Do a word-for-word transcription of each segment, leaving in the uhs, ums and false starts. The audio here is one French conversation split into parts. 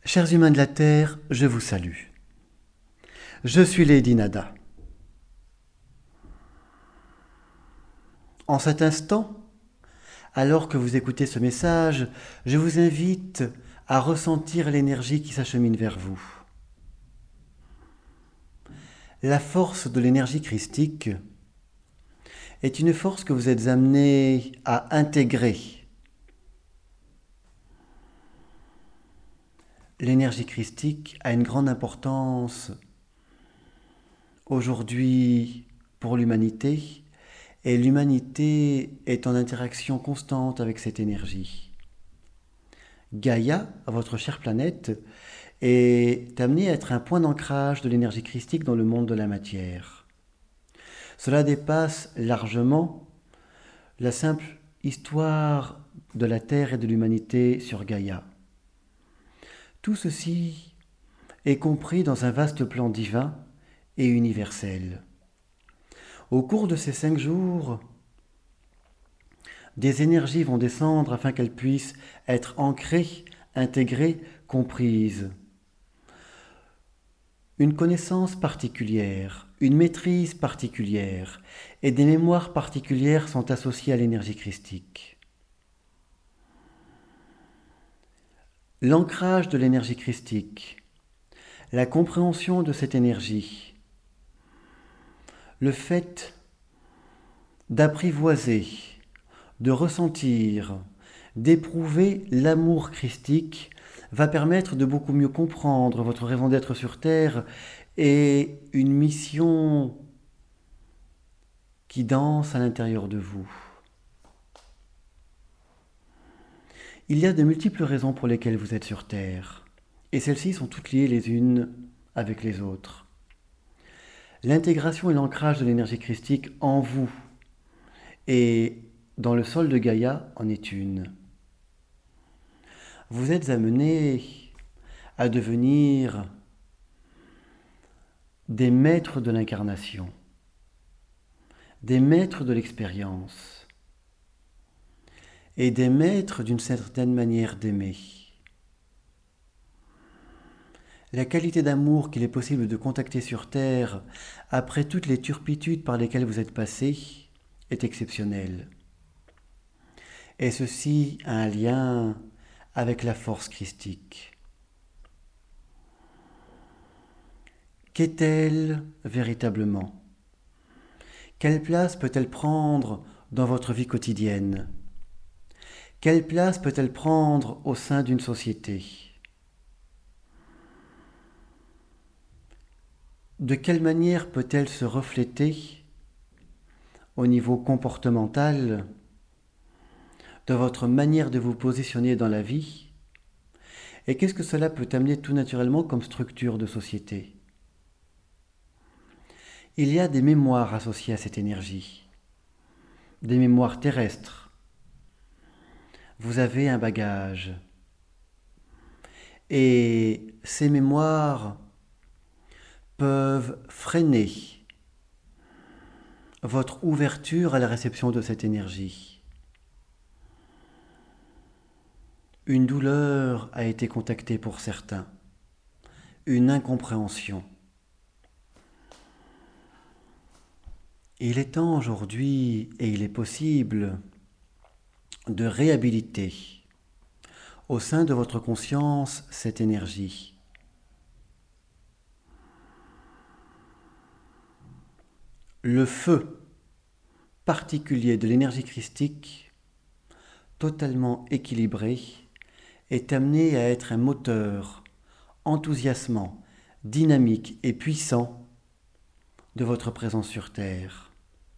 Chers humains de la Terre, je vous salue. Je suis Lady Nada. En cet instant, alors que vous écoutez ce message, je vous invite à ressentir l'énergie qui s'achemine vers vous. La force de l'énergie christique est une force que vous êtes amené à intégrer. L'énergie christique a une grande importance aujourd'hui pour l'humanité, et l'humanité est en interaction constante avec cette énergie. Gaïa, votre chère planète, est amenée à être un point d'ancrage de l'énergie christique dans le monde de la matière. Cela dépasse largement la simple histoire de la Terre et de l'humanité sur Gaïa. Tout ceci est compris dans un vaste plan divin et universel. Au cours de ces cinq jours, des énergies vont descendre afin qu'elles puissent être ancrées, intégrées, comprises. Une connaissance particulière, une maîtrise particulière et des mémoires particulières sont associées à l'énergie christique. L'ancrage de l'énergie christique, la compréhension de cette énergie, le fait d'apprivoiser, de ressentir, d'éprouver l'amour christique va permettre de beaucoup mieux comprendre votre raison d'être sur Terre et une mission qui danse à l'intérieur de vous. Il y a de multiples raisons pour lesquelles vous êtes sur Terre, et celles-ci sont toutes liées les unes avec les autres. L'intégration et l'ancrage de l'énergie christique en vous et dans le sol de Gaïa en est une. Vous êtes amenés à devenir des maîtres de l'incarnation, des maîtres de l'expérience et des maîtres d'une certaine manière d'aimer. La qualité d'amour qu'il est possible de contacter sur Terre après toutes les turpitudes par lesquelles vous êtes passés est exceptionnelle. Et ceci a un lien avec la force christique. Qu'est-elle véritablement ? Quelle place peut-elle prendre dans votre vie quotidienne ? Quelle place peut-elle prendre au sein d'une société ? De quelle manière peut-elle se refléter au niveau comportemental de votre manière de vous positionner dans la vie? Et qu'est-ce que cela peut amener tout naturellement comme structure de société? Il y a des mémoires associées à cette énergie, des mémoires terrestres. Vous avez un bagage. Et ces mémoires peuvent freiner votre ouverture à la réception de cette énergie. Une douleur a été contactée pour certains, une incompréhension. Il est temps aujourd'hui, et il est possible, de réhabiliter au sein de votre conscience cette énergie. Le feu particulier de l'énergie christique, totalement équilibré, est amené à être un moteur enthousiasmant, dynamique et puissant de votre présence sur Terre.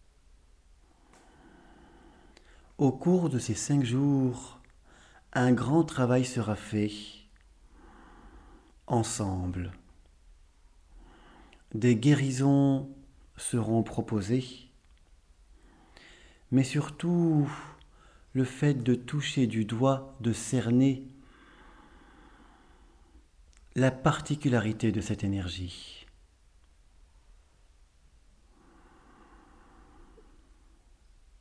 Au cours de ces cinq jours, un grand travail sera fait ensemble. Des guérisons seront proposées, mais surtout le fait de toucher du doigt, de cerner la particularité de cette énergie.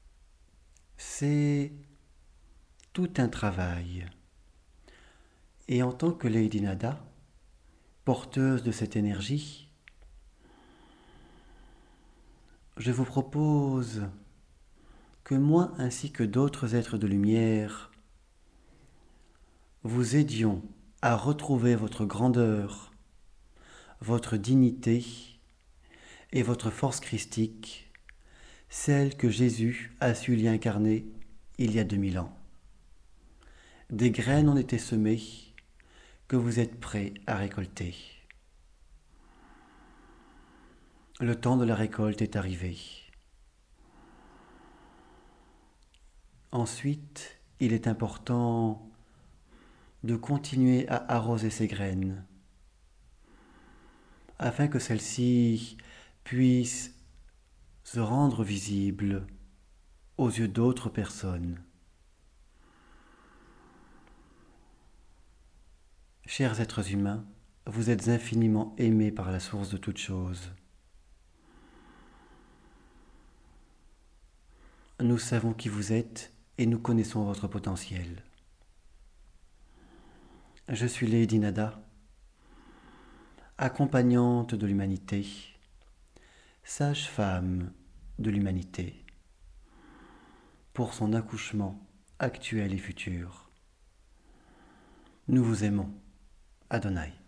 C'est tout un travail. Et en tant que Lady Nada, porteuse de cette énergie, je vous propose que moi ainsi que d'autres êtres de lumière vous aidions à retrouver votre grandeur, votre dignité et votre force christique, celle que Jésus a su y incarner il y a deux mille ans. Des graines ont été semées que vous êtes prêts à récolter. Le temps de la récolte est arrivé. Ensuite, il est important de continuer à arroser ces graines afin que celles-ci puissent se rendre visibles aux yeux d'autres personnes. Chers êtres humains, vous êtes infiniment aimés par la source de toutes choses. Nous savons qui vous êtes et nous connaissons votre potentiel. Je suis Lady Nada, accompagnante de l'humanité, sage-femme de l'humanité, pour son accouchement actuel et futur. Nous vous aimons. Adonai.